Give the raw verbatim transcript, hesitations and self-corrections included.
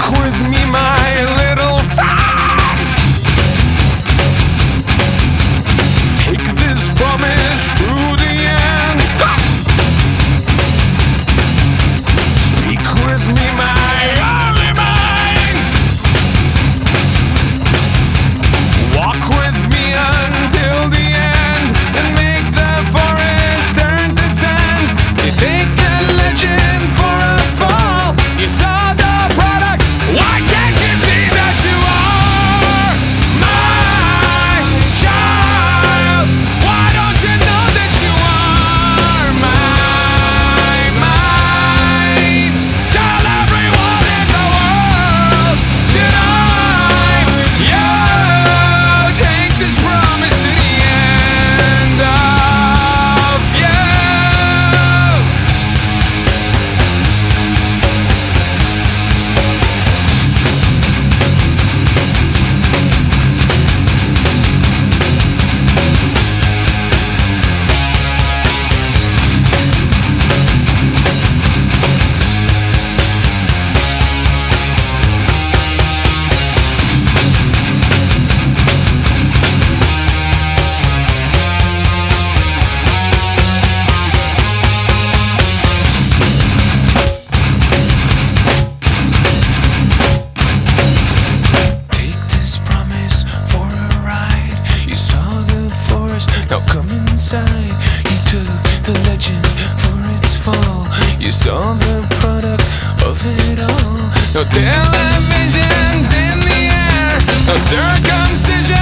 with me, my little friend. Take this promise through the end. Speak with me, my only mind. Walk with me until the end and make the forest turn to sand. You take the legend for a fall. You saw the product. Why can't you see that you are my child? Why don't you know that you are my mine? Tell everyone in the world that I'm you. Take this promise to the end of you. Take this promise for a ride. You saw the forest, now come inside. You took the legend for its fall. You saw the product of it all. No televisions in the air, no circumcision.